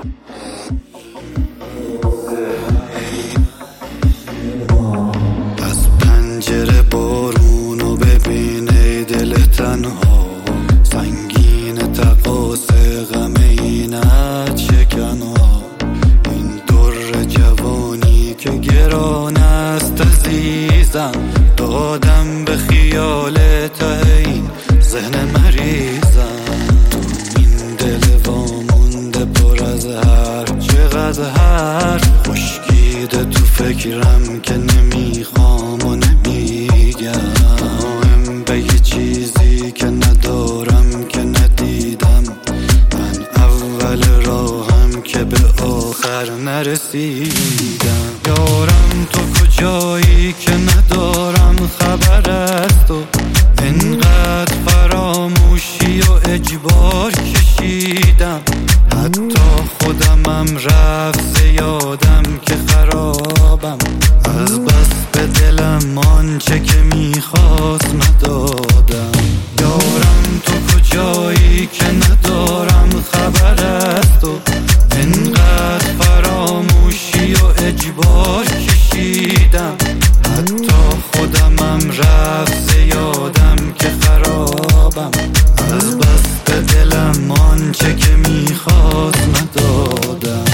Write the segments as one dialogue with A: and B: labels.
A: از پنجره بارونو ببین ای دل تنها، سنگین تقاس غم اینت شکنها. این در جوانی که گران است عزیزم، دادم به خیال ته این ذهن مریضم. تو این دل وامونده پر از هر چقدر حرف، خشکیده تو فکرم که نمیخوام و نمیگم. مهم به یه چیزی که ندارم که ندیدم، من اول راهم که به آخر نرسیدم. یارم تو کجایی که ندارم خبر از تو، انقدر فراموشی و اجبار کشیدم. حتی خودمم رفت زیادم که خرابم، از بس به دلم آنچه که میخواست ندادم. یارم تو کجایی که ندارم خبر از تو، انقدر فراموشی و اجبار کشیدم. حتی خودمم رفت زیادم که خرابم، از بس به دلم آنچه که میخواست ندادم.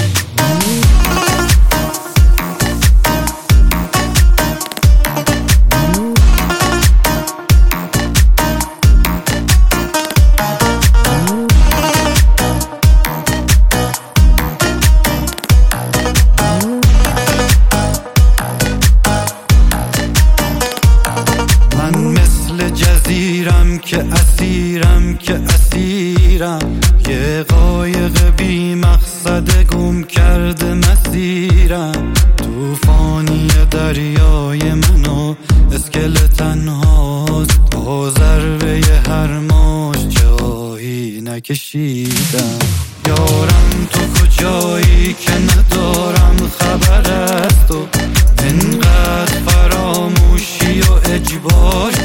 A: جزیرم که اسیرم، یه قایق بی مقصد گم کرده مسیرم. توفانی دریای منو اسکلتن هاست، با ضربه هر موج جایی نکشیدم. یارم تو کجایی که ندارم خبر از تو، انقدر فراموشی و اجبار